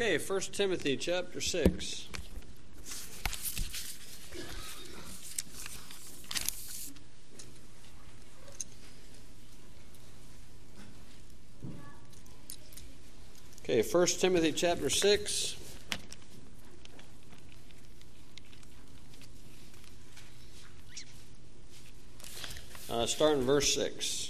Okay, 1 Timothy chapter 6. Okay, 1 Timothy chapter 6. Starting in verse 6.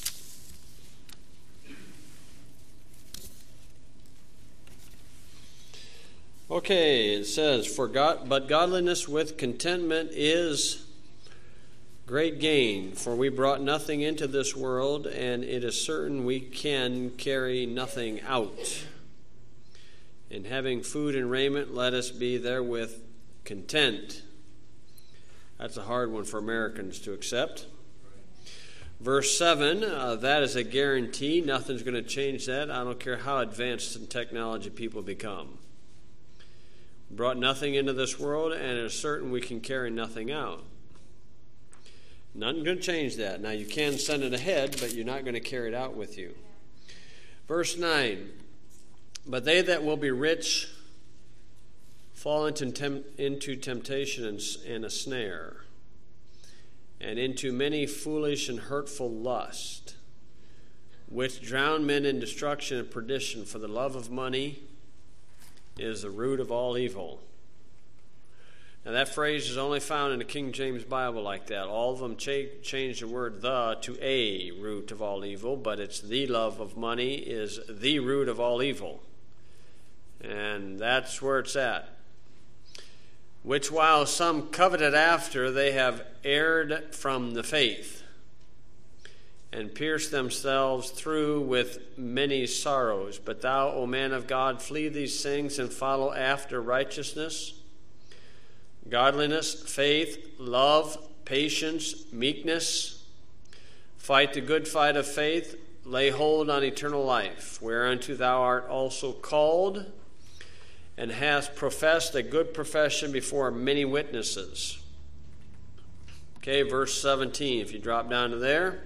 Okay, it says, but godliness with contentment is great gain, for we brought nothing into this world, and it is certain we can carry nothing out. In having food and raiment, let us be therewith content. That's a hard one for Americans to accept. Verse 7, that is a guarantee. Nothing's going to change that. I don't care how advanced in technology people become. Brought nothing into this world, and it is certain we can carry nothing out. Nothing's going to change that. Now, you can send it ahead, but you're not going to carry it out with you. Verse 9, but they that will be rich fall into temptation and a snare, and into many foolish and hurtful lust, which drown men in destruction and perdition. For the love of money is the root of all evil. Now that phrase is only found in the King James Bible like that. All of them change the word "the" to "a" root of all evil, but it's the love of money is the root of all evil. And that's where it's at. Which while some coveted after, they have erred from the faith, and pierced themselves through with many sorrows. But thou, O man of God, flee these things and follow after righteousness, godliness, faith, love, patience, meekness. Fight the good fight of faith. Lay hold on eternal life, whereunto thou art also called, and hast professed a good profession before many witnesses. Okay, verse 17, if you drop down to there.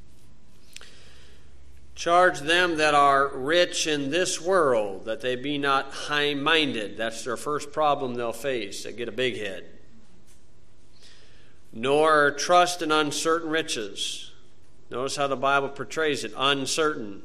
Charge them that are rich in this world, that they be not high-minded. That's their first problem they'll face. They get a big head. Nor trust in uncertain riches. Notice how the Bible portrays it, uncertain.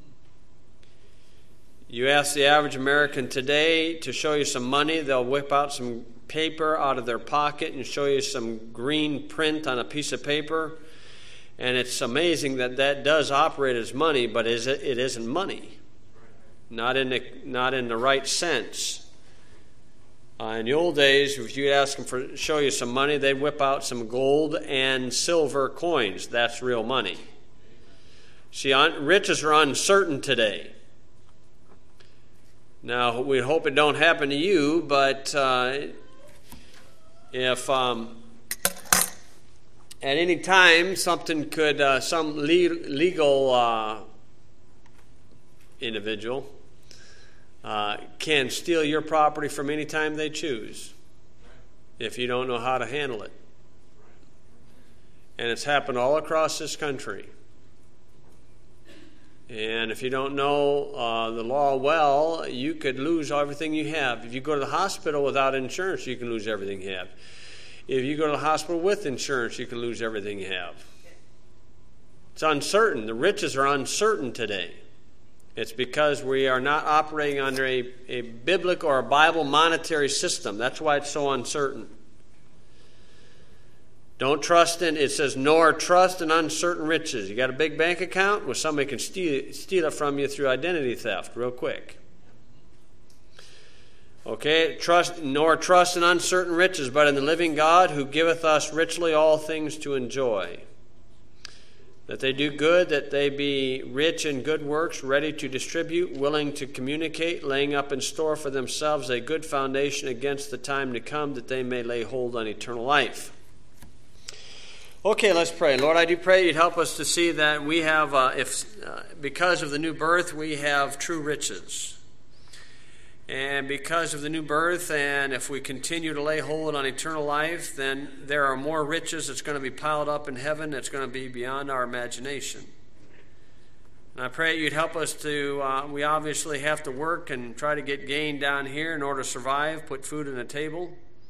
You ask the average American today to show you some money, they'll whip out some paper out of their pocket and show you some green print on a piece of paper. And it's amazing that that does operate as money, but it isn't money. Not in the right sense. In the old days, if you'd ask them to show you some money, they'd whip out some gold and silver coins. That's real money. See, riches are uncertain today. Now, we hope it don't happen to you, but if at any time something could, some legal individual can steal your property from any time they choose if you don't know how to handle it. And it's happened all across this country. And if you don't know the law well, you could lose everything you have. If you go to the hospital without insurance, you can lose everything you have. If you go to the hospital with insurance, you can lose everything you have. It's uncertain. The riches are uncertain today. It's because we are not operating under a biblical or a Bible monetary system. That's why it's so uncertain. Don't trust in, it says, nor trust in uncertain riches. You got a big bank account? Well, somebody can steal it from you through identity theft real quick. Okay, nor trust in uncertain riches, but in the living God, who giveth us richly all things to enjoy. That they do good, that they be rich in good works, ready to distribute, willing to communicate, laying up in store for themselves a good foundation against the time to come, that they may lay hold on eternal life. Okay, let's pray. Lord, I do pray you'd help us to see that we have, because of the new birth, we have true riches. And because of the new birth, and if we continue to lay hold on eternal life, then there are more riches that's going to be piled up in heaven that's going to be beyond our imagination. And I pray you'd help us to, we obviously have to work and try to get gain down here in order to survive, put food on the table.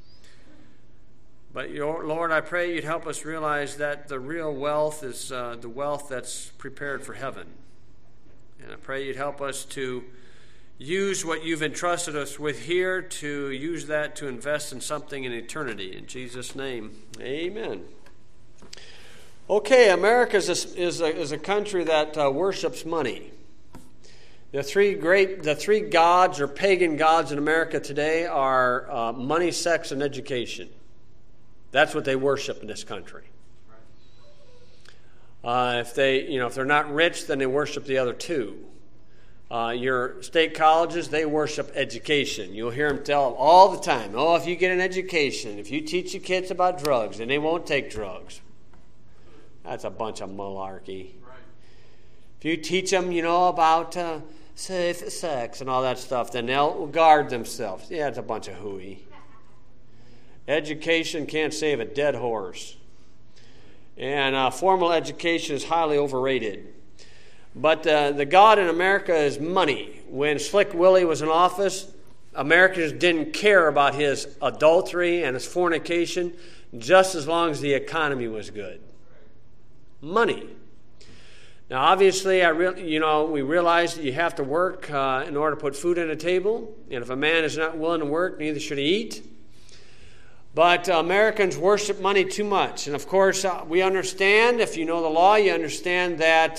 But Lord, I pray you'd help us realize that the real wealth is the wealth that's prepared for heaven. And I pray you'd help us to use what you've entrusted us with here, to use that to invest in something in eternity. In Jesus' name, amen. Okay, America is a country that worships money. The three gods or pagan gods in America today are money, sex, and education. That's what they worship in this country. If they're not rich, then they worship the other two. Your state colleges, they worship education. You'll hear them tell them all the time, oh, if you get an education, if you teach your kids about drugs, then they won't take drugs. That's a bunch of malarkey. Right. If you teach them, about safe sex and all that stuff, then they'll guard themselves. Yeah, it's a bunch of hooey. Education can't save a dead horse. And formal education is highly overrated. But the God in America is money. When Slick Willie was in office, Americans didn't care about his adultery and his fornication just as long as the economy was good. Money. Now, obviously, we realize that you have to work in order to put food on the table. And if a man is not willing to work, neither should he eat. But Americans worship money too much. And, of course, we understand, if you know the law, you understand that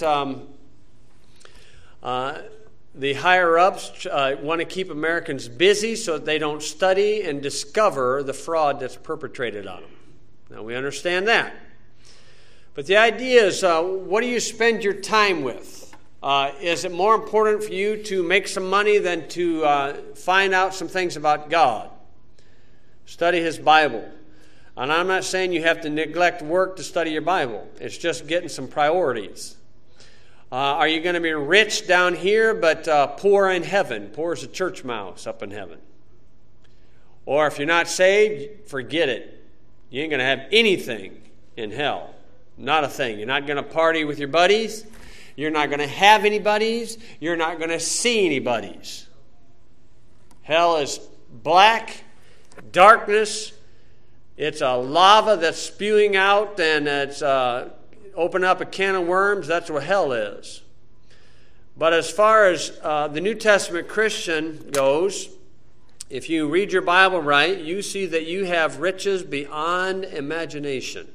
the higher-ups want to keep Americans busy so that they don't study and discover the fraud that's perpetrated on them. Now, we understand that. But the idea is, what do you spend your time with? Is it more important for you to make some money than to find out some things about God? Study His Bible. And I'm not saying you have to neglect work to study your Bible. It's just getting some priorities. Are you going to be rich down here but poor in heaven? Poor as a church mouse up in heaven. Or if you're not saved, forget it. You ain't going to have anything in hell. Not a thing. You're not going to party with your buddies. You're not going to have any buddies. You're not going to see any buddies. Hell is black, darkness. It's a lava that's spewing out, and it's open up a can of worms. That's what hell is. But as far as the New Testament Christian goes, if you read your Bible right, you see that you have riches beyond imagination.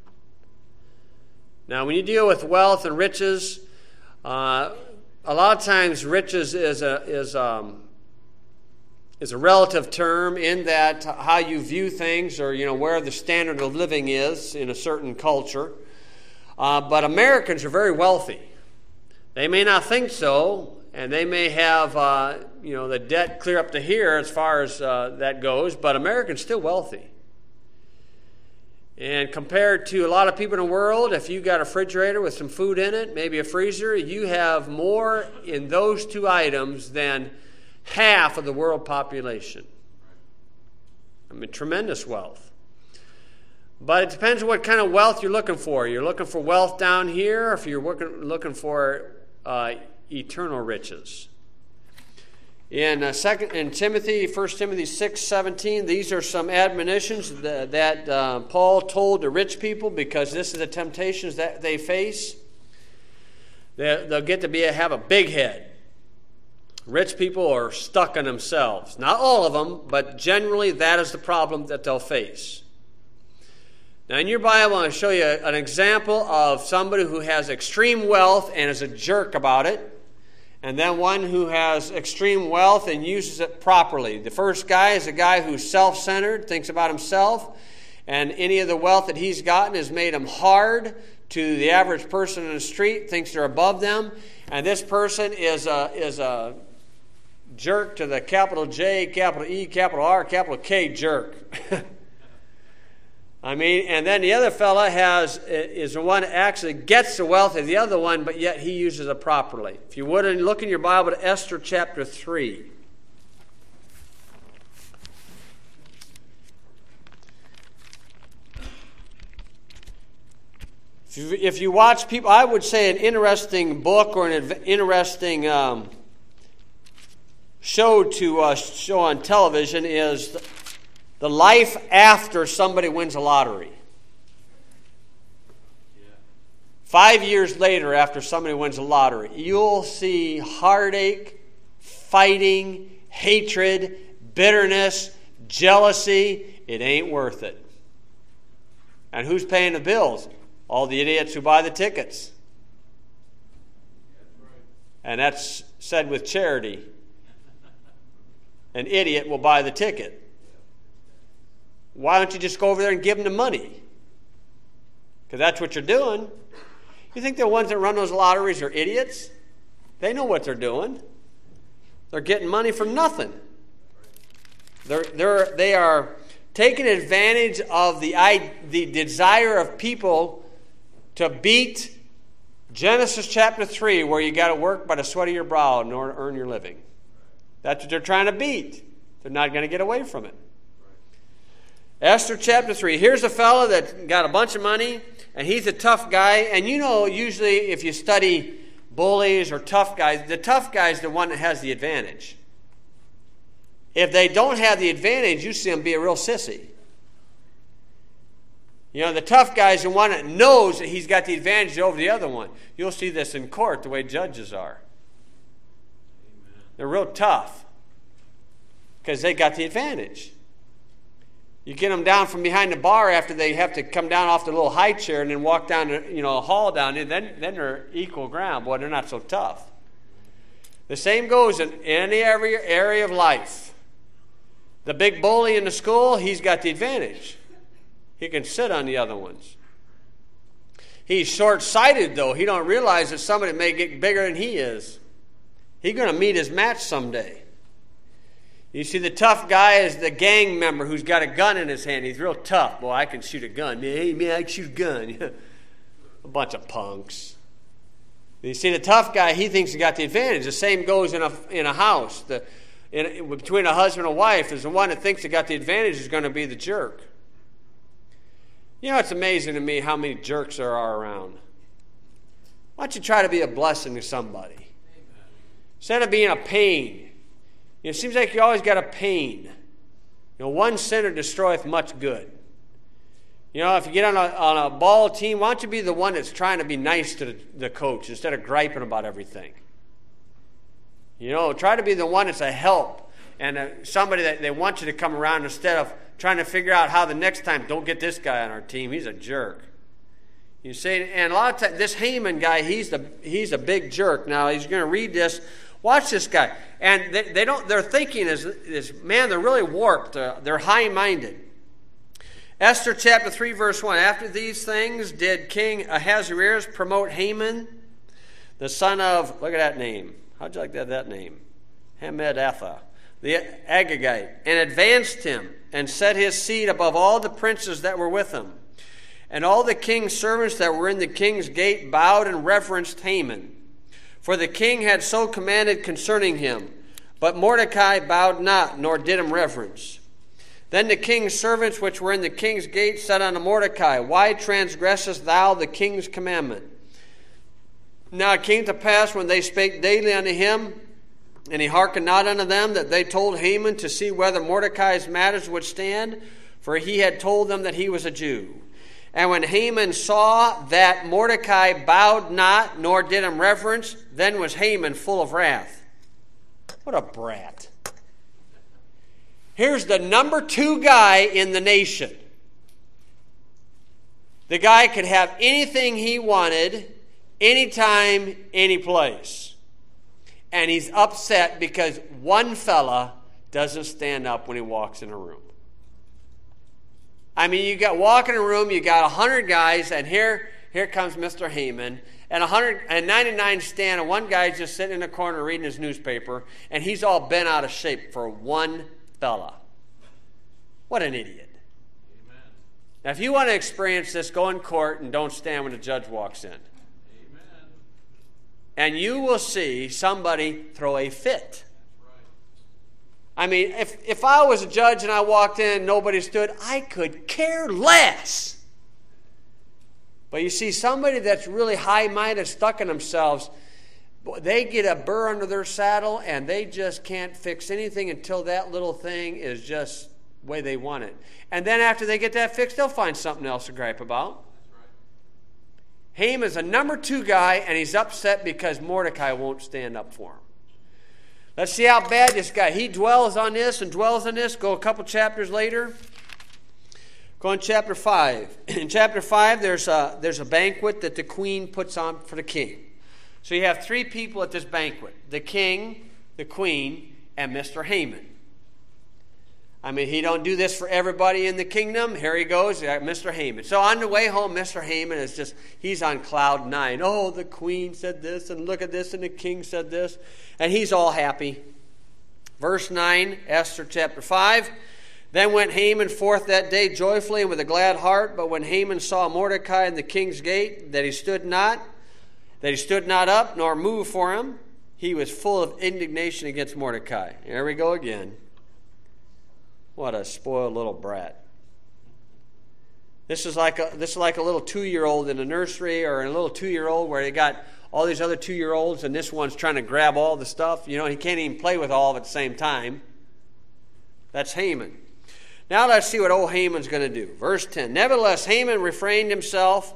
Now, when you deal with wealth and riches, a lot of times riches is a relative term in that how you view things, or where the standard of living is in a certain culture. But Americans are very wealthy. They may not think so, and they may have the debt clear up to here as far as that goes. But Americans still wealthy. And compared to a lot of people in the world, if you've got a refrigerator with some food in it, maybe a freezer, you have more in those two items than half of the world population. I mean, tremendous wealth. But it depends on what kind of wealth you're looking for. You're looking for wealth down here, or if you're looking for eternal riches. In 1 Timothy 6:17, these are some admonitions that Paul told the rich people, because this is the temptations that they face. They'll get to have a big head. Rich people are stuck on themselves. Not all of them, but generally that is the problem that they'll face. Now, in your Bible, I'm going to show you an example of somebody who has extreme wealth and is a jerk about it. And then one who has extreme wealth and uses it properly. The first guy is a guy who's self-centered, thinks about himself, and any of the wealth that he's gotten has made him hard to the average person in the street, thinks they're above them. And this person is a jerk to the capital J, capital E, capital R, capital K jerk. I mean, and then the other fella is the one that actually gets the wealth of the other one, but yet he uses it properly. If you would, look in your Bible to Esther chapter 3. If you watch people, I would say an interesting book or an interesting show to show on television is the life after somebody wins a lottery. 5 years later, after somebody wins a lottery, you'll see heartache, fighting, hatred, bitterness, jealousy. It ain't worth it. And who's paying the bills? All the idiots who buy the tickets. And that's said with charity. An idiot will buy the ticket. Why don't you just go over there and give them the money? Because that's what you're doing. You think the ones that run those lotteries are idiots? They know what they're doing. They're getting money from nothing. They are taking advantage of the desire of people to beat Genesis chapter 3, where you got to work by the sweat of your brow in order to earn your living. That's what they're trying to beat. They're not going to get away from it. Esther chapter 3. Here's a fellow that got a bunch of money, and he's a tough guy. And you know, usually if you study bullies or tough guys, the tough guy is the one that has the advantage. If they don't have the advantage, you see them be a real sissy. You know, the tough guy is the one that knows that he's got the advantage over the other one. You'll see this in court, the way judges are. Amen. They're real tough because they got the advantage. You get them down from behind the bar after they have to come down off the little high chair and then walk down a hall down there, then they're equal ground. Boy, they're not so tough. The same goes in any area of life. The big bully in the school, he's got the advantage. He can sit on the other ones. He's short-sighted, though. He don't realize that somebody may get bigger than he is. He's going to meet his match someday. You see, the tough guy is the gang member who's got a gun in his hand. He's real tough. Boy, I can shoot a gun. Hey, man, I can shoot a gun. A bunch of punks. You see, the tough guy, he thinks he got the advantage. The same goes in a house. Between a husband and a wife, is the one that thinks he got the advantage is going to be the jerk. You know, it's amazing to me how many jerks there are around. Why don't you try to be a blessing to somebody? Amen. Instead of being a pain. It seems like you always got a pain. One sinner destroyeth much good. If you get on a ball team, why don't you be the one that's trying to be nice to the coach instead of griping about everything? Try to be the one that's a help and somebody that they want you to come around instead of trying to figure out how the next time, don't get this guy on our team. He's a jerk. You see, and a lot of times, this Haman guy, he's a big jerk. Now, he's going to read this. Watch this guy. And their thinking is, man, they're really warped. They're high-minded. Esther chapter 3, verse 1. After these things did King Ahasuerus promote Haman, the son of, look at that name. How'd you like that name? Hammedatha, the Agagite, and advanced him and set his seat above all the princes that were with him. And all the king's servants that were in the king's gate bowed and reverenced Haman. For the king had so commanded concerning him. But Mordecai bowed not, nor did him reverence. Then the king's servants which were in the king's gate said unto Mordecai, Why transgressest thou the king's commandment? Now it came to pass when they spake daily unto him, and he hearkened not unto them, that they told Haman to see whether Mordecai's matters would stand, for he had told them that he was a Jew. And when Haman saw that Mordecai bowed not, nor did him reverence, then was Haman full of wrath. What a brat. Here's the number 2 guy in the nation. The guy could have anything he wanted, anytime, any place. And he's upset because one fella doesn't stand up when he walks in a room. I mean, you walk in a room, you got 100 guys, and here comes Mr. Haman, and 99 stand, and one guy's just sitting in the corner reading his newspaper, and he's all bent out of shape for one fella. What an idiot. Amen. Now, if you want to experience this, go in court and don't stand when the judge walks in. Amen. And you will see somebody throw a fit. I mean, if I was a judge and I walked in and nobody stood, I could care less. But you see, somebody that's really high-minded, stuck in themselves, they get a burr under their saddle and they just can't fix anything until that little thing is just the way they want it. And then after they get that fixed, they'll find something else to gripe about. Haman's a number 2 guy, and he's upset because Mordecai won't stand up for him. Let's see how bad this guy. He dwells on this and dwells on this. Go a couple chapters later. Go in chapter 5. In chapter 5, there's a banquet that the queen puts on for the king. So you have 3 people at this banquet: the king, the queen, and Mr. Haman. I mean, he don't do this for everybody in the kingdom. Here he goes, Mr. Haman. So on the way home, Mr. Haman is just, he's on cloud 9. Oh, the queen said this, and look at this, and the king said this. And he's all happy. Verse 9, Esther chapter 5. Then went Haman forth that day joyfully and with a glad heart. But when Haman saw Mordecai in the king's gate, that he stood not up, nor moved for him, he was full of indignation against Mordecai. Here we go again. What a spoiled little brat. This is like a little 2-year-old in a nursery, or a little 2-year-old where they got all these other 2-year-olds, and this one's trying to grab all the stuff. You know, he can't even play with all of it at the same time. That's Haman. Now let's see what old Haman's going to do. Verse 10. Nevertheless, Haman refrained himself,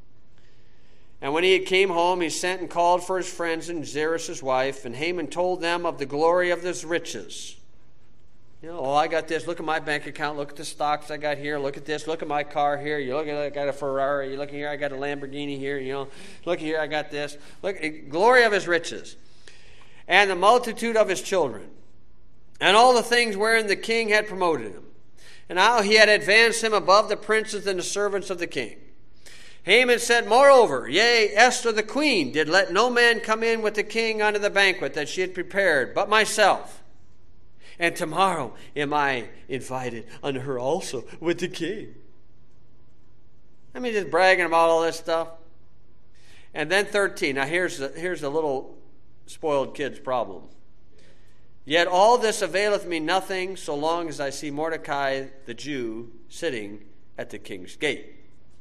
and when he had came home, he sent and called for his friends and Zeresh his wife, and Haman told them of the glory of his riches. You know, oh, I got this. Look at my bank account. Look at the stocks I got here. Look at this. Look at my car here. You look at it, I got a Ferrari. You look here, I got a Lamborghini here. You know, look here, I got this. Look, glory of his riches, and the multitude of his children, and all the things wherein the king had promoted him, and how he had advanced him above the princes and the servants of the king. Haman said, moreover, yea, Esther the queen did let no man come in with the king unto the banquet that she had prepared, but myself. And tomorrow am I invited unto her also with the king. I mean, just bragging about all this stuff. And then 13. Now here's the little spoiled kid's problem. Yet all this availeth me nothing, so long as I see Mordecai the Jew sitting at the king's gate.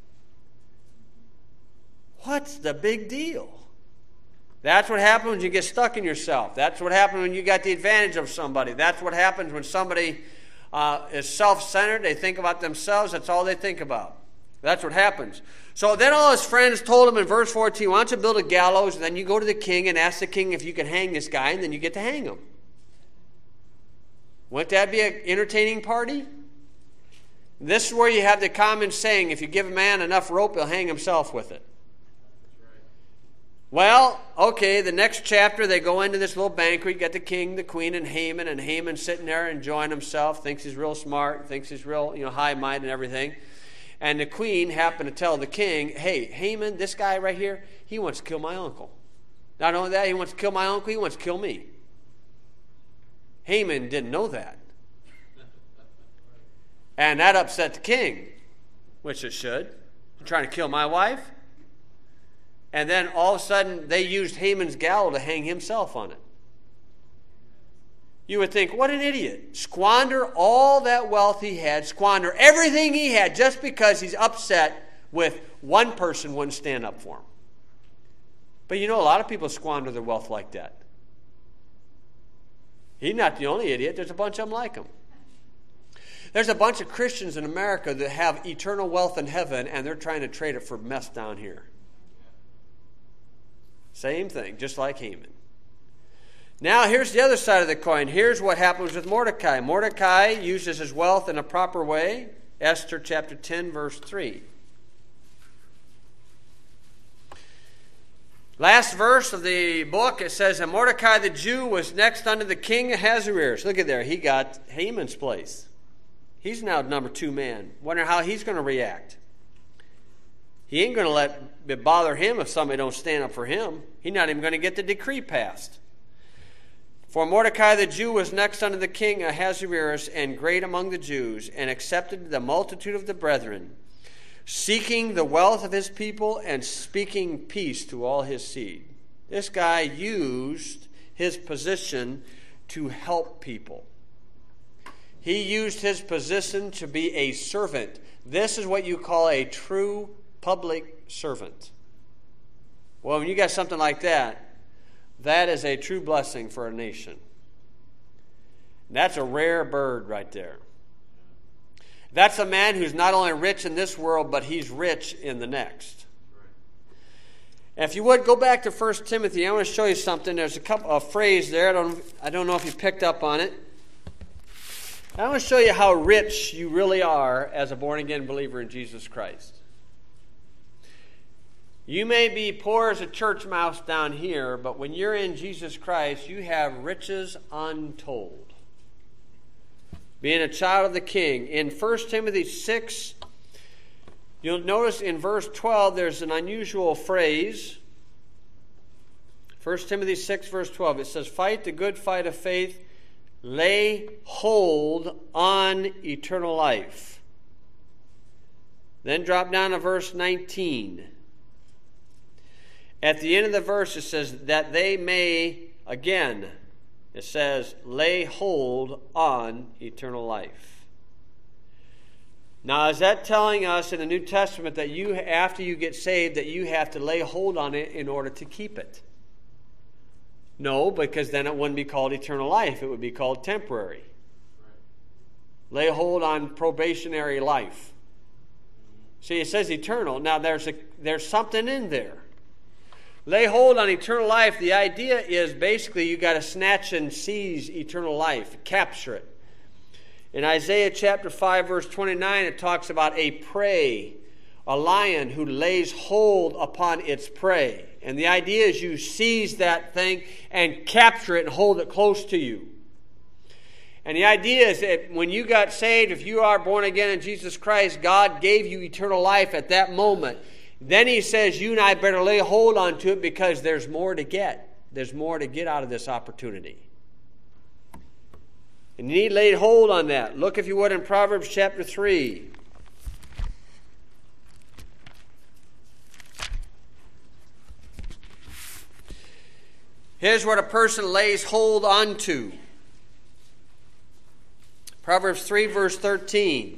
What's the big deal? That's what happens when you get stuck in yourself. That's what happens when you got the advantage of somebody. That's what happens when somebody is self-centered. They think about themselves. That's all they think about. That's what happens. So then all his friends told him in verse 14, why don't you build a gallows, and then you go to the king and ask the king if you can hang this guy, and then you get to hang him. Wouldn't that be an entertaining party? This is where you have the common saying, if you give a man enough rope, he'll hang himself with it. Well, okay, the next chapter, they go into this little banquet. You got the king, the queen, and Haman sitting there enjoying himself, thinks he's real smart, thinks he's real, high-minded and everything. And the queen happened to tell the king, hey, Haman, this guy right here, he wants to kill my uncle. Not only that, he wants to kill my uncle, he wants to kill me. Haman didn't know that. And that upset the king, which it should. You're trying to kill my wife? And then all of a sudden, they used Haman's gallows to hang himself on it. You would think, what an idiot. Squander all that wealth he had, squander everything he had just because he's upset with one person wouldn't stand up for him. But a lot of people squander their wealth like that. He's not the only idiot. There's a bunch of them like him. There's a bunch of Christians in America that have eternal wealth in heaven, and they're trying to trade it for mess down here. Same thing, just like Haman. Now, here's the other side of the coin. Here's what happens with Mordecai. Mordecai uses his wealth in a proper way. Esther chapter 10, verse 3. Last verse of the book, it says, and Mordecai the Jew was next unto the king Ahasuerus. Look at there. He got Haman's place. He's now number 2 man. Wonder how he's going to react. He ain't going to let it bother him if somebody don't stand up for him. He's not even going to get the decree passed. For Mordecai the Jew was next unto the king Ahasuerus, and great among the Jews, and accepted the multitude of the brethren, seeking the wealth of his people and speaking peace to all his seed. This guy used his position to help people. He used his position to be a servant. This is what you call a true public servant. Well, when you got something like that, that is a true blessing for a nation. That's a rare bird right there. That's a man who's not only rich in this world, but he's rich in the next. And if you would, go back to 1 Timothy. I want to show you something. There's a phrase there. I don't know if you picked up on it. I want to show you how rich you really are as a born-again believer in Jesus Christ. You may be poor as a church mouse down here, but when you're in Jesus Christ, you have riches untold. Being a child of the King. In 1 Timothy 6, you'll notice in verse 12 there's an unusual phrase. 1 Timothy 6, verse 12. It says, "Fight the good fight of faith, lay hold on eternal life." Then drop down to verse 19. At the end of the verse it says, "that they may," again, it says, "lay hold on eternal life." Now, is that telling us in the New Testament that you, after you get saved, that you have to lay hold on it in order to keep it? No, because then it wouldn't be called eternal life. It would be called temporary. Lay hold on probationary life. See, it says eternal. Now, there's something in there. Lay hold on eternal life. The idea is basically you got to snatch and seize eternal life, capture it. In Isaiah chapter 5, verse 29, it talks about a prey, a lion who lays hold upon its prey. And the idea is you seize that thing and capture it and hold it close to you. And the idea is that when you got saved, if you are born again in Jesus Christ, God gave you eternal life at that moment. Then he says you and I better lay hold on to it because there's more to get. There's more to get out of this opportunity. And you need to lay hold on that. Look, if you would, in Proverbs chapter 3. Here's what a person lays hold onto. Proverbs 3, verse 13.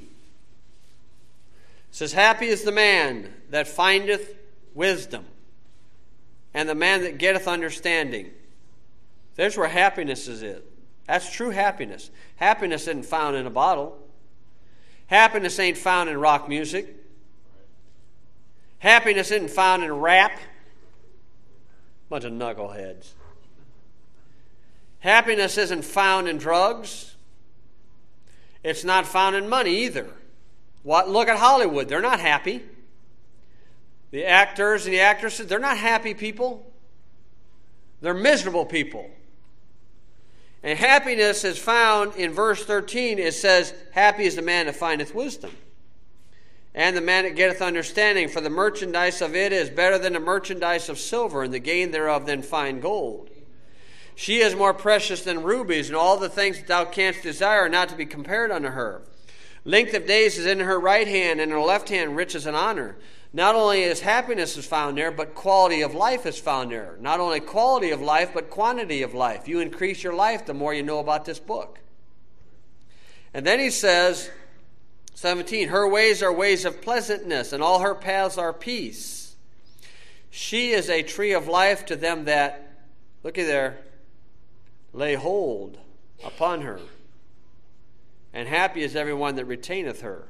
It says, "Happy is the man that findeth wisdom, and the man that getteth understanding." There's where happiness is it. That's true happiness. Happiness isn't found in a bottle. Happiness ain't found in rock music. Happiness isn't found in rap. Bunch of knuckleheads. Happiness isn't found in drugs. It's not found in money either. Look at Hollywood. They're not happy. The actors and the actresses, they're not happy people. They're miserable people. And happiness is found in verse 13. It says, "Happy is the man that findeth wisdom, and the man that getteth understanding. For the merchandise of it is better than the merchandise of silver, and the gain thereof than fine gold. She is more precious than rubies, and all the things that thou canst desire are not to be compared unto her. Length of days is in her right hand, and in her left hand riches and honor." Not only is happiness is found there, but quality of life is found there. Not only quality of life, but quantity of life. You increase your life the more you know about this book. And then he says, 17, "Her ways are ways of pleasantness, and all her paths are peace. She is a tree of life to them that," looky there, "lay hold upon her. And happy is everyone that retaineth her."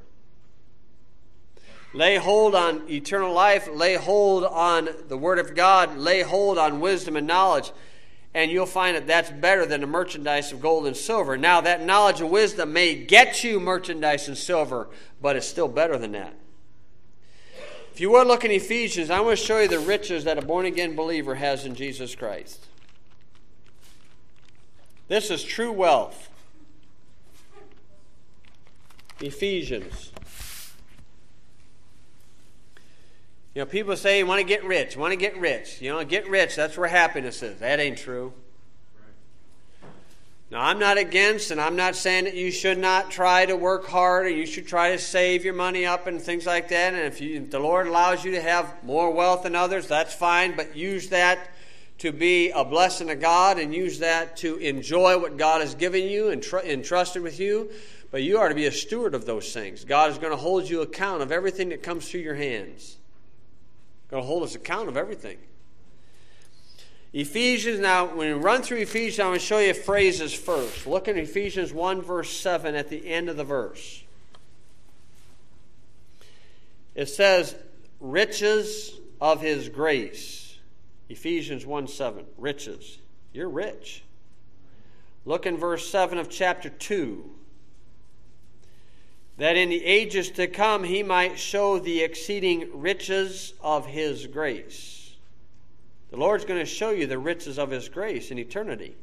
Lay hold on eternal life. Lay hold on the Word of God. Lay hold on wisdom and knowledge. And you'll find that that's better than the merchandise of gold and silver. Now, that knowledge and wisdom may get you merchandise and silver, but it's still better than that. If you would look in Ephesians, I want to show you the riches that a born-again believer has in Jesus Christ. This is true wealth. Ephesians. You know, people say you want to get rich. You want to get rich. You know, get rich, that's where happiness is. That ain't true. Now, I'm not against, and I'm not saying that you should not try to work hard or you should try to save your money up and things like that. And if the Lord allows you to have more wealth than others, that's fine. But use that to be a blessing to God and use that to enjoy what God has given you and entrusted with you. But you are to be a steward of those things. God is going to hold you account of everything that comes through your hands. Going to hold us account of everything. Ephesians, now, when we run through Ephesians, I'm going to show you phrases first. Look at Ephesians 1, verse 7 at the end of the verse. It says, riches of his grace. Ephesians 1, 7. Riches. You're rich. Look in verse 7 of chapter 2. That in the ages to come he might show the exceeding riches of his grace. The Lord's going to show you the riches of his grace in eternity.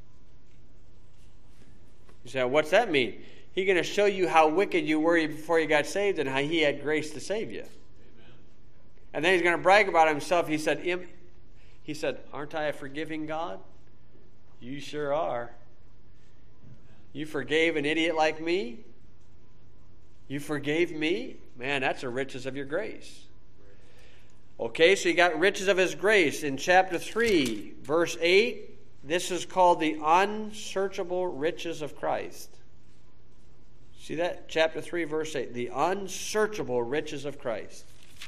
You say, what's that mean? He's going to show you how wicked you were before you got saved and how he had grace to save you. Amen. And then he's going to brag about himself. He said, aren't I a forgiving God? You sure are. You forgave an idiot like me? You forgave me? Man, that's the riches of your grace. Okay, so you got riches of his grace. In chapter 3, verse 8, this is called the unsearchable riches of Christ. See that? Chapter 3, verse 8. The unsearchable riches of Christ.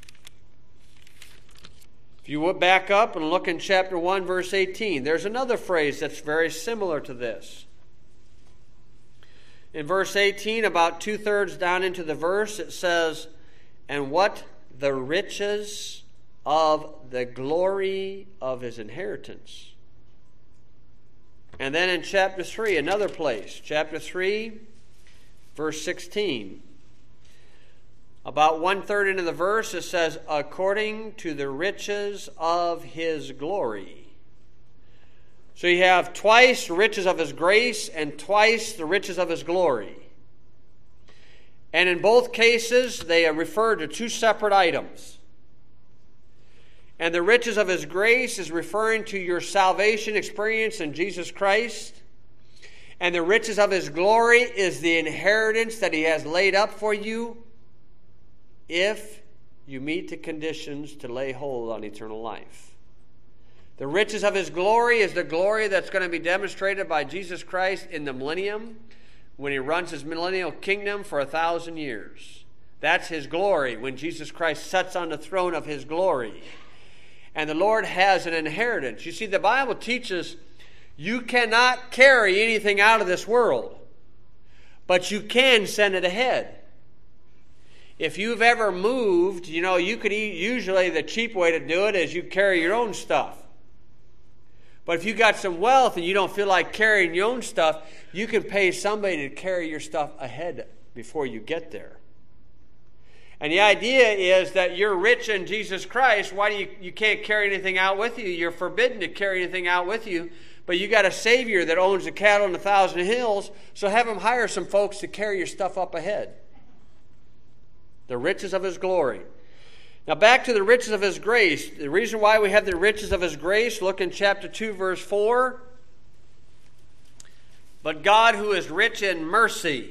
If you would back up and look in chapter 1, verse 18, there's another phrase that's very similar to this. In verse 18, about 2/3 down into the verse, it says, and what the riches of the glory of his inheritance. And then in chapter 3, another place, chapter 3, verse 16. About 1/3 into the verse, it says, according to the riches of his glory. So you have twice the riches of his grace and twice the riches of his glory. And in both cases, they refer to two separate items. And the riches of his grace is referring to your salvation experience in Jesus Christ. And the riches of his glory is the inheritance that he has laid up for you if you meet the conditions to lay hold on eternal life. The riches of his glory is the glory that's going to be demonstrated by Jesus Christ in the millennium when he runs his millennial kingdom for 1,000 years. That's his glory when Jesus Christ sits on the throne of his glory. And the Lord has an inheritance. You see, the Bible teaches you cannot carry anything out of this world, but you can send it ahead. If you've ever moved, you could usually the cheap way to do it is you carry your own stuff. But if you got some wealth and you don't feel like carrying your own stuff, you can pay somebody to carry your stuff ahead before you get there. And the idea is that you're rich in Jesus Christ. Why do you can't carry anything out with you? You're forbidden to carry anything out with you. But you got a Savior that owns the cattle on 1,000 hills, so have him hire some folks to carry your stuff up ahead. The riches of his glory. Now back to the riches of his grace. The reason why we have the riches of his grace, look in chapter 2, verse 4. But God, who is rich in mercy.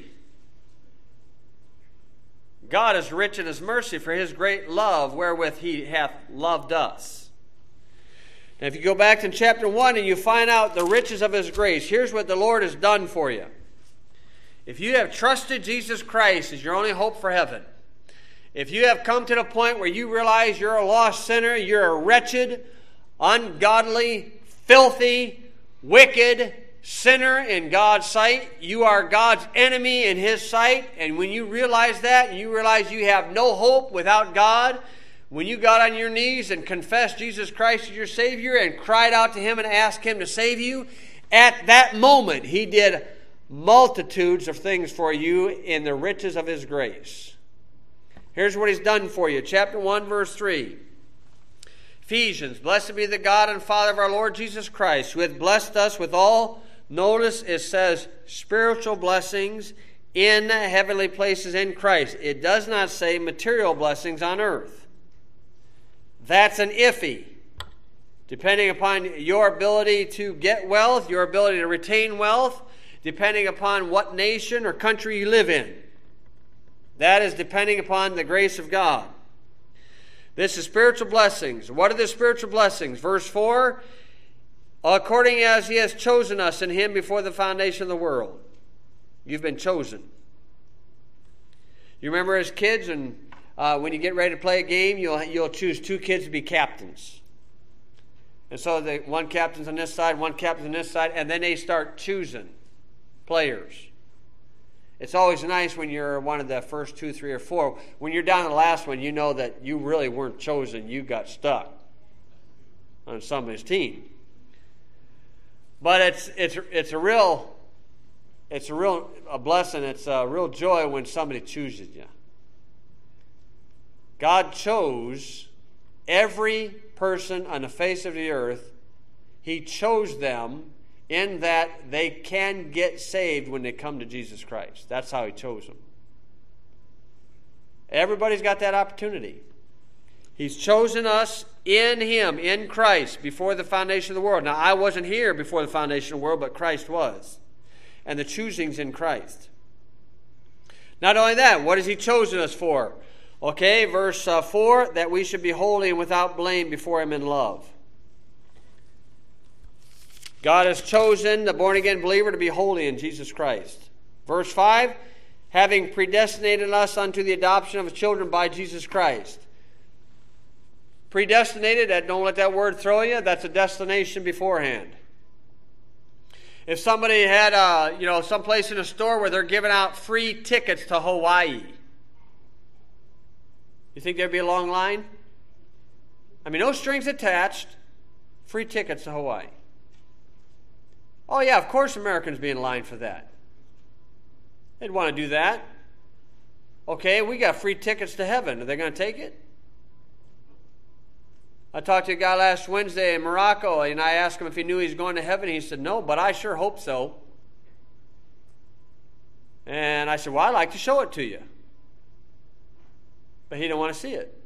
God is rich in his mercy for his great love wherewith he hath loved us. Now if you go back to chapter 1 and you find out the riches of his grace, here's what the Lord has done for you. If you have trusted Jesus Christ as your only hope for heaven, if you have come to the point where you realize you're a lost sinner, you're a wretched, ungodly, filthy, wicked sinner in God's sight, you are God's enemy in his sight, and when you realize that, and you realize you have no hope without God, when you got on your knees and confessed Jesus Christ as your Savior and cried out to him and asked him to save you, at that moment he did multitudes of things for you in the riches of his grace. Here's what he's done for you. Chapter 1, verse 3. Ephesians, blessed be the God and Father of our Lord Jesus Christ, who hath blessed us with all, notice it says, spiritual blessings in heavenly places in Christ. It does not say material blessings on earth. That's an iffy. Depending upon your ability to get wealth, your ability to retain wealth, depending upon what nation or country you live in. That is depending upon the grace of God. This is spiritual blessings. What are the spiritual blessings? Verse 4, according as he has chosen us in him before the foundation of the world. You've been chosen. You remember as kids, and when you get ready to play a game, you'll choose 2 kids to be captains. And so one captain's on this side, one captain's on this side, and then they start choosing players. It's always nice when you're one of the first 2, 3, or 4. When you're down to the last one, you know that you really weren't chosen. You got stuck on somebody's team. But it's a real blessing. It's a real joy when somebody chooses you. God chose every person on the face of the earth. He chose them in that they can get saved when they come to Jesus Christ. That's how He chose them. Everybody's got that opportunity. He's chosen us in Him, in Christ, before the foundation of the world. Now, I wasn't here before the foundation of the world, but Christ was. And the choosing's in Christ. Not only that, what has He chosen us for? Okay, verse 4, that we should be holy and without blame before Him in love. God has chosen the born-again believer to be holy in Jesus Christ. Verse 5, having predestinated us unto the adoption of children by Jesus Christ. Predestinated, don't let that word throw you. That's a destination beforehand. If somebody had some place in a store where they're giving out free tickets to Hawaii, you think there'd be a long line? I mean, no strings attached, free tickets to Hawaii. Oh yeah, of course Americans be in line for that. They'd want to do that. Okay, we got free tickets to heaven. Are they going to take it? I talked to a guy last Wednesday in Morocco, and I asked him if he knew he was going to heaven. He said, no, but I sure hope so. And I said, well, I'd like to show it to you. But he didn't want to see it.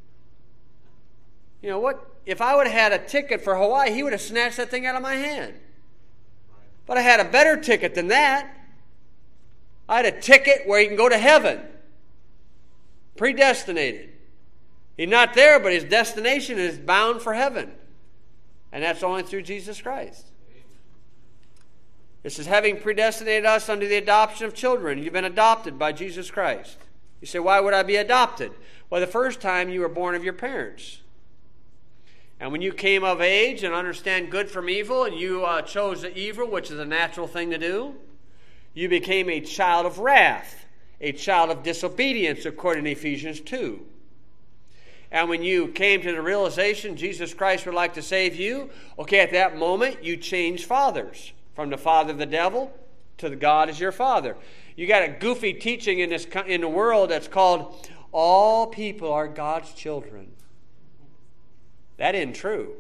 You know what? If I would have had a ticket for Hawaii, he would have snatched that thing out of my hand. But I had a better ticket than that. I had a ticket where he can go to heaven. Predestinated. He's not there, but his destination is bound for heaven. And that's only through Jesus Christ. This is having predestinated us unto the adoption of children. You've been adopted by Jesus Christ. You say, why would I be adopted? Well, the first time you were born of your parents. And when you came of age and understand good from evil, and you chose the evil, which is a natural thing to do, you became a child of wrath, a child of disobedience, according to Ephesians 2. And when you came to the realization Jesus Christ would like to save you, okay, at that moment you changed fathers. From the father of the devil to the God as your father. You got a goofy teaching in the world that's called all people are God's children. That isn't true.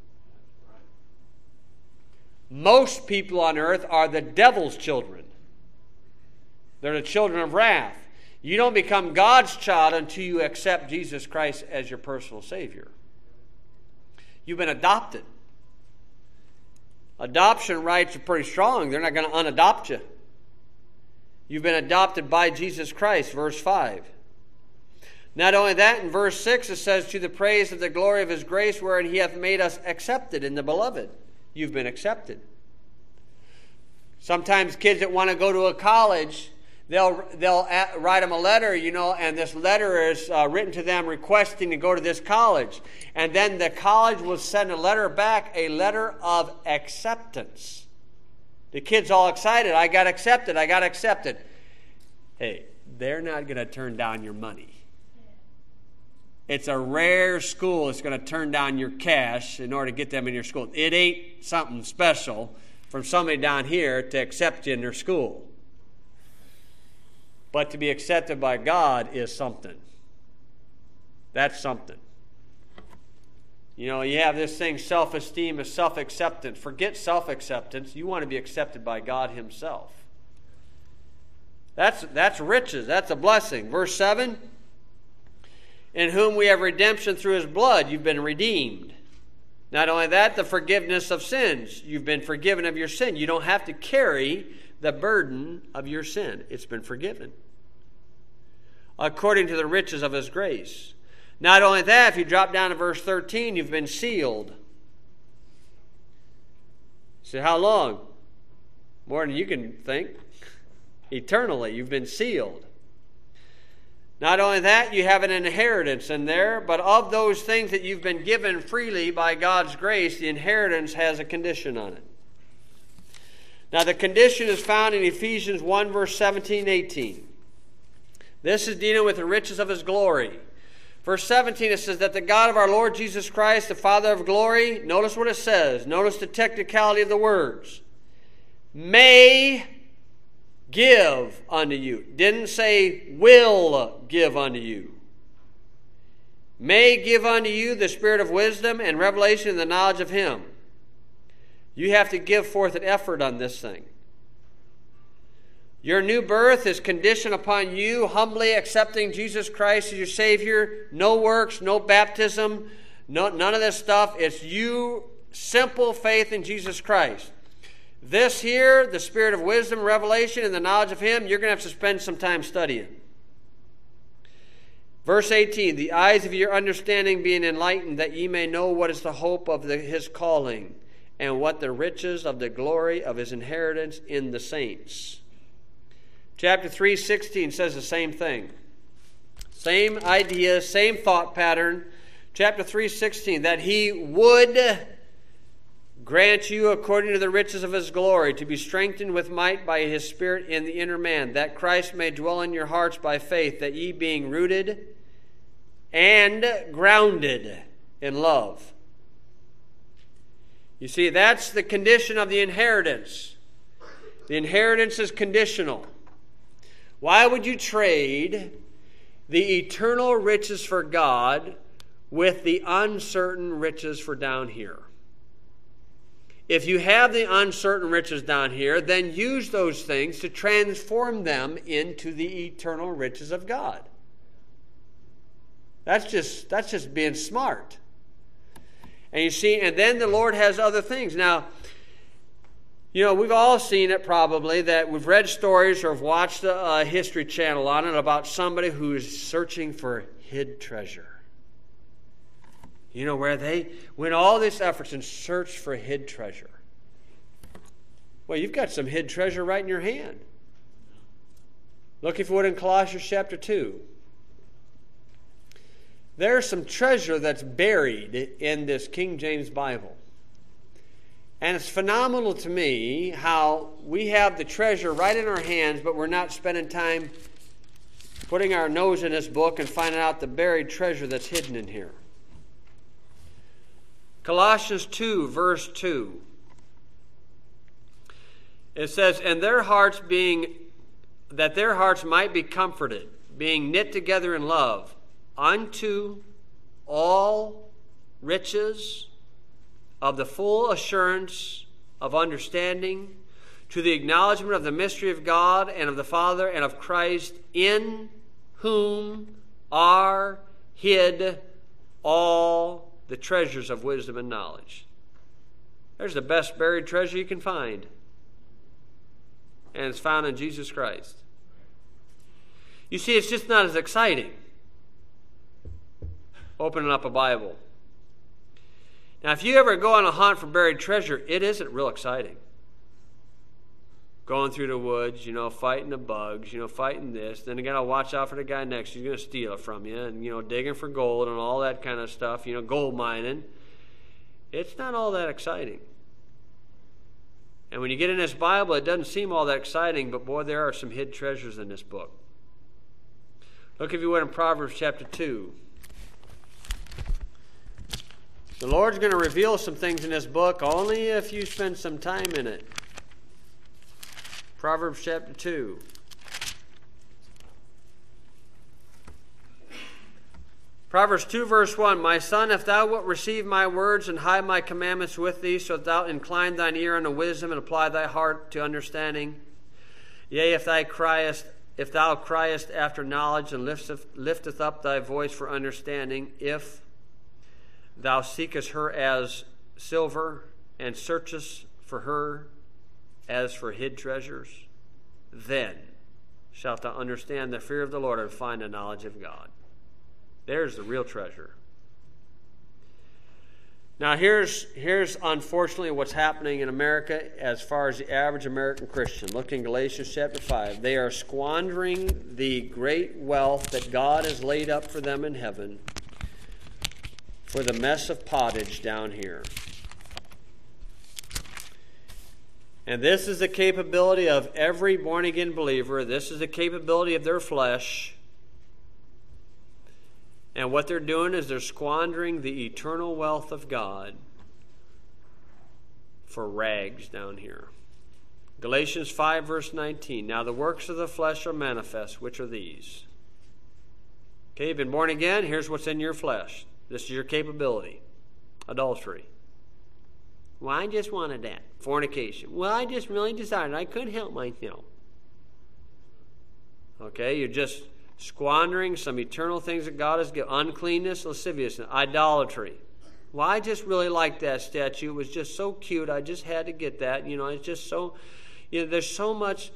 Most people on earth are the devil's children. They're the children of wrath. You don't become God's child until you accept Jesus Christ as your personal Savior. You've been adopted. Adoption rights are pretty strong. They're not going to unadopt you. You've been adopted by Jesus Christ, verse 5. Not only that, in verse 6 it says, to the praise of the glory of His grace, wherein He hath made us accepted in the beloved. You've been accepted. Sometimes kids that want to go to a college, they'll write them a letter, and this letter is written to them requesting to go to this college. And then the college will send a letter back, a letter of acceptance. The kid's all excited. I got accepted. I got accepted. Hey, they're not going to turn down your money. It's a rare school that's going to turn down your cash in order to get them in your school. It ain't something special from somebody down here to accept you in their school. But to be accepted by God is something. That's something. You have this thing, self-esteem is self-acceptance. Forget self-acceptance. You want to be accepted by God Himself. That's riches. That's a blessing. Verse 7, in whom we have redemption through His blood. You've been redeemed. Not only that, the forgiveness of sins. You've been forgiven of your sin. You don't have to carry the burden of your sin. It's been forgiven. According to the riches of His grace. Not only that, if you drop down to verse 13, you've been sealed. You say, how long? More than you can think. Eternally, you've been sealed. Not only that, you have an inheritance in there, but of those things that you've been given freely by God's grace, the inheritance has a condition on it. Now, the condition is found in Ephesians 1, verse 17, 18. This is dealing with the riches of his glory. Verse 17, it says that the God of our Lord Jesus Christ, the Father of glory, notice what it says. Notice the technicality of the words. May give unto you. Didn't say will give unto you. May give unto you the spirit of wisdom and revelation in the knowledge of him. You have to give forth an effort on this thing. Your new birth is conditioned upon you humbly accepting Jesus Christ as your Savior. No works, no baptism, none of this stuff. It's you, simple faith in Jesus Christ. This here, the spirit of wisdom, revelation, and the knowledge of him, you're going to have to spend some time studying. Verse 18, the eyes of your understanding being enlightened, that ye may know what is the hope of his calling, and what the riches of the glory of his inheritance in the saints. Chapter 3:16 says the same thing. Same idea, same thought pattern. Chapter 3:16, that he would grant you according to the riches of his glory, to be strengthened with might by his Spirit in the inner man, that Christ may dwell in your hearts by faith, that ye being rooted and grounded in love. You see, that's the condition of the inheritance. The inheritance is conditional. Why would you trade the eternal riches for God with the uncertain riches for down here? If you have the uncertain riches down here, then use those things to transform them into the eternal riches of God. That's just being smart. And you see, and then the Lord has other things. Now, you know, we've all seen it probably, that we've read stories or have watched a History Channel on it about somebody who is searching for hid treasure. You know, where they went all these efforts and searched for hid treasure. Well, you've got some hid treasure right in your hand. Look, if you would, in Colossians chapter 2. There's some treasure that's buried in this King James Bible. And it's phenomenal to me how we have the treasure right in our hands, but we're not spending time putting our nose in this book and finding out the buried treasure that's hidden in here. Colossians 2, verse 2. It says, and their hearts that their hearts might be comforted, being knit together in love, unto all riches of the full assurance of understanding, to the acknowledgement of the mystery of God and of the Father and of Christ, in whom are hid all the treasures of wisdom and knowledge. There's the best buried treasure you can find. And it's found in Jesus Christ. You see, it's just not as exciting opening up a Bible. Now, if you ever go on a hunt for buried treasure, it isn't real exciting. Going through the woods, you know, fighting the bugs, you know, fighting this. Then you got to watch out for the guy next to you. He's going to steal it from you. And, you know, digging for gold and all that kind of stuff. You know, gold mining. It's not all that exciting. And when you get in this Bible, it doesn't seem all that exciting. But, boy, there are some hid treasures in this book. Look, if you would, in Proverbs chapter 2. The Lord's going to reveal some things in this book only if you spend some time in it. Proverbs chapter 2. Proverbs 2 verse 1, my son, if thou wilt receive my words and hide my commandments with thee, so that thou incline thine ear unto wisdom and apply thy heart to understanding. Yea, if thou criest after knowledge and lifteth up thy voice for understanding, if thou seekest her as silver and searchest for her as for hid treasures, then shalt thou understand the fear of the Lord and find the knowledge of God. There's the real treasure. Now here's unfortunately what's happening in America as far as the average American Christian. Look in Galatians chapter 5. They are squandering the great wealth that God has laid up for them in heaven for the mess of pottage down here. And this is the capability of every born-again believer. This is the capability of their flesh. And what they're doing is they're squandering the eternal wealth of God for rags down here. Galatians 5 verse 19. Now the works of the flesh are manifest, which are these. Okay, you've been born again. Here's what's in your flesh. This is your capability. Adultery. Well, I just wanted that. Fornication. Well, I just really decided I couldn't help myself. Okay, you're just squandering some eternal things that God has given. Uncleanness, lasciviousness, idolatry. Well, I just really liked that statue. It was just so cute. I just had to get that. It's just so, there's so much,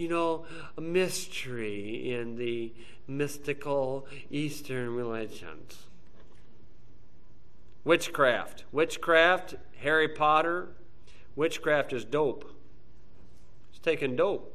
mystery in the mystical Eastern religions. Witchcraft. Witchcraft, Harry Potter. Witchcraft is dope. It's taking dope.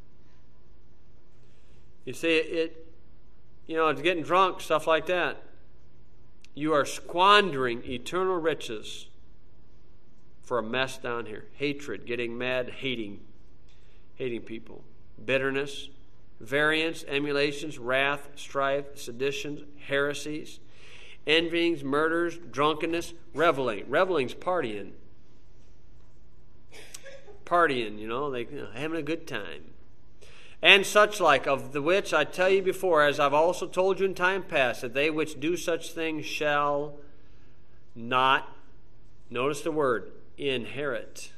You see, it's getting drunk, stuff like that. You are squandering eternal riches for a mess down here. Hatred, getting mad, hating people. Bitterness, variance, emulations, wrath, strife, seditions, heresies, envyings, murders, drunkenness, reveling. Reveling's partying. Having a good time. And such like, of the which I tell you before, as I've also told you in time past, that they which do such things shall not, notice the word, inherit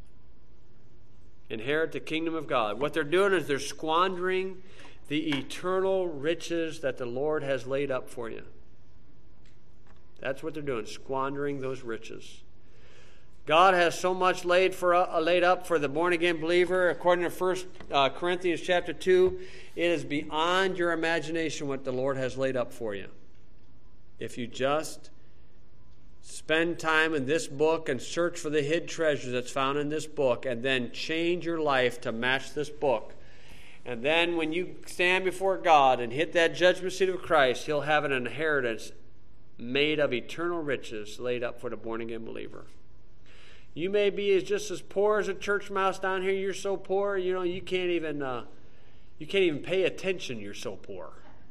the kingdom of God. What they're doing is they're squandering the eternal riches that the Lord has laid up for you. That's what they're doing, squandering those riches. God has so much laid up for the born-again believer. According to 1 Corinthians chapter 2, it is beyond your imagination what the Lord has laid up for you. If you just spend time in this book and search for the hidden treasure that's found in this book, and then change your life to match this book. And then when you stand before God and hit that judgment seat of Christ, He'll have an inheritance made of eternal riches laid up for the born-again believer. You may be just as poor as a church mouse down here. You're so poor, you can't even pay attention. You're so poor.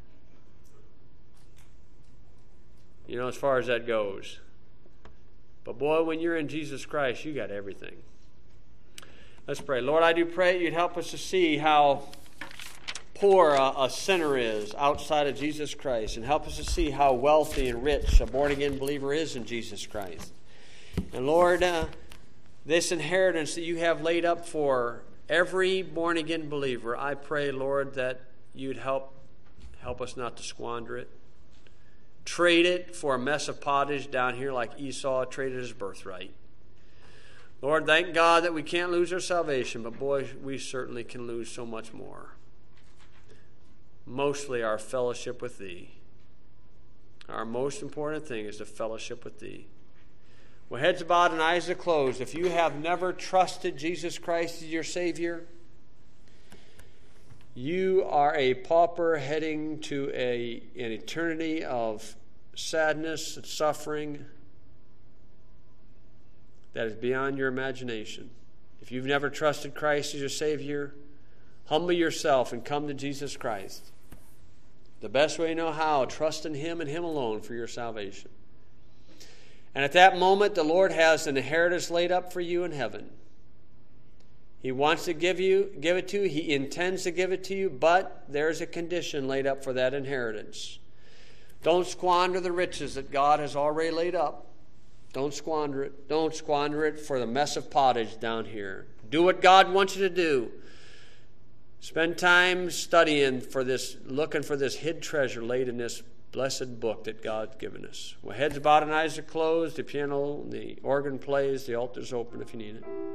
As far as that goes. But boy, when you're in Jesus Christ, you got everything. Let's pray. Lord, I do pray You'd help us to see how poor a sinner is outside of Jesus Christ, and help us to see how wealthy and rich a born-again believer is in Jesus Christ. And Lord, this inheritance that You have laid up for every born-again believer, I pray, Lord, that You'd help us not to squander it. Trade it for a mess of pottage down here like Esau traded his birthright. Lord, thank God that we can't lose our salvation, but boy, we certainly can lose so much more. Mostly our fellowship with Thee. Our most important thing is the fellowship with Thee. Well, heads bowed and eyes are closed. If you have never trusted Jesus Christ as your Savior, you are a pauper heading to an eternity of sadness and suffering that is beyond your imagination. If you've never trusted Christ as your Savior, humble yourself and come to Jesus Christ. The best way you know how, trust in Him and Him alone for your salvation. And at that moment, the Lord has an inheritance laid up for you in heaven. He wants to give it to you. He intends to give it to you, but there's a condition laid up for that inheritance. Don't squander the riches that God has already laid up. Don't squander it. Don't squander it for the mess of pottage down here. Do what God wants you to do. Spend time studying for this, looking for this hid treasure laid in this blessed book that God's given us. Well, heads bowed and eyes are closed. The piano, the organ plays. The altar's open if you need it.